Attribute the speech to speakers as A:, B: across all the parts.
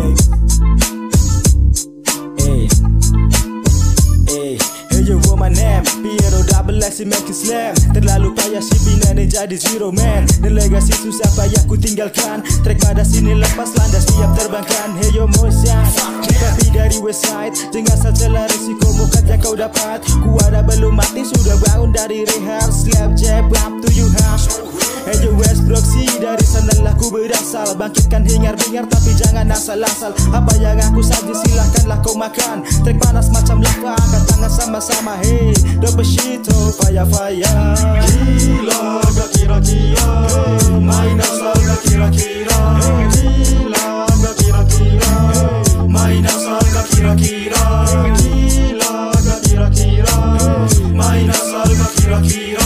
A: Lex. Hey yo, what my name? Piero double X si make it slam. Terlalu payah si Bina dan jadi zero man. Dan legasi susah payah ku tinggalkan. Track pada sini lepas landas siap terbangkan. Hey yo motion, tapi dari website. Jangan saja lah resiko mukat yang kau dapat. Ku ada belum mati sudah bangun dari rehab. Slap jab up to you house. Hey yo West Proxy, dari sanalah ku berasal. Bangkitkan hingar-bingar tapi jangan asal-asal. Apa yang aku saji silahkanlah kau makan. Track panas macam lava, angkat tangan sama-sama. Hey, Dopeshito, fire-fire.
B: Gila gak kira-kira, main asal gak kira-kira. Gila gak kira-kira, main asal gak kira-kira. Gila gak kira-kira, main asal gak kira-kira.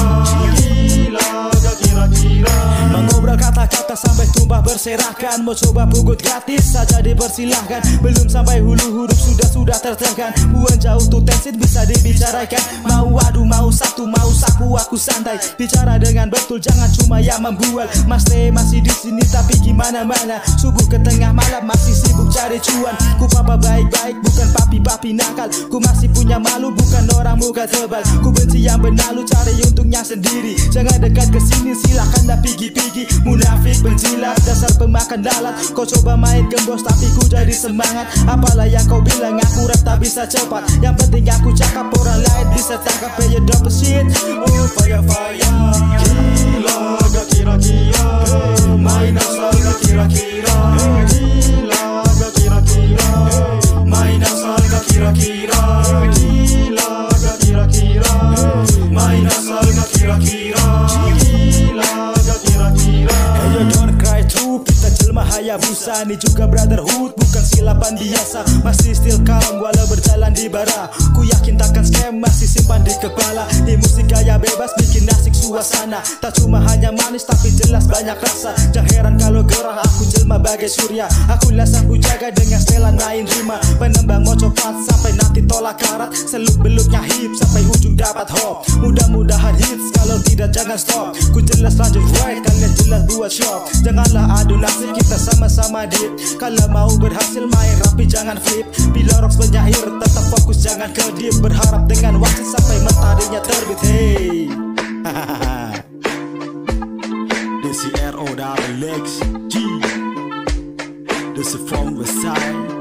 B: Gila gak kira-kira.
A: Mengobrol kata-kata sampai tumpah berserakan. Mau coba pugut gratis saja dipersilahkan. Belum sampai hulu huruf sudah tertekan. Buang jauh tuh tensin bisa dibicarakan. Mau adu, mau satu, mau sapu aku santai. Bicara dengan betul jangan cuma yang membual. Mas Teh masih di sini tapi gimana-mana. Subuh ke tengah malam masih sibuk cari cuan. Ku papa baik-baik bukan papi-papi nakal. Ku masih punya malu bukan orang muka tebal. Ku benci yang benalu cari untungnya sendiri. Jangan dekat ke sini silakanlah pigi-pigi. Munafik penjilat dasar pemakan lalat. Kau coba main gembos tapi ku jadi semangat. Apalah yang kau bilang aku rap tak bisa cepat. Yang penting aku cakap orang lain bisa tangkap. Pay double shit. Oh fire-fire.
B: Gila gak kira-kira, main asal gak kira-kira. Gila gak kira-kira, main asal gak kira-kira. Gila gak kira-kira, main asal gak kira-kira. Gila gak kira-kira.
A: Hey yo don't cry too, kita jelma Hayabusa. Ini juga brotherhood bukan silapan biasa. Masih still calm walau berjalan di bara. Ku yakin takkan scam masih simpan di kepala. Di musik gaya bebas bikin asik suasana. Tak cuma hanya manis tapi jelas banyak rasa. Jangan heran kalau gerah aku jelma bagai surya. Aku lasan ku jaga dengan setelan main rima. Penembang mau coklat sampai nanti tolak karat. Seluk-beluknya hip sampai ujung dapat hop. Mudah-mudahan hits kalau tidak jangan stop. Ku jelas lanjut right kalian jelas buat shop. Janganlah adu nasib kita sama-sama deep. Kalau mau berhasil main rapi jangan flip. Bila rocks penyair tetap fokus jangan kedip. Berharap dengan waktu sampai mataharinya terbit. Hey This is RO double Lex G. This is from Westside.